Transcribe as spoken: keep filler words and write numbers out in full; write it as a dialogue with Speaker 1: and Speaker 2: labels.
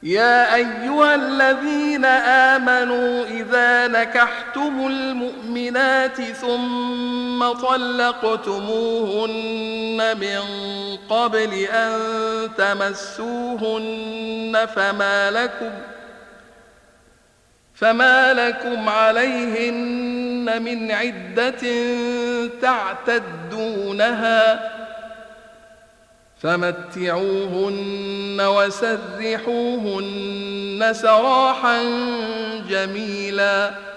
Speaker 1: يا أيها الذين آمنوا إذا نكحتم المؤمنات ثم طلقتموهن من قبل أن تمسوهن فما لكم فما لكم عليهن من عدة تعتدونها فمتعوهن وسرحوهن سراحا جميلا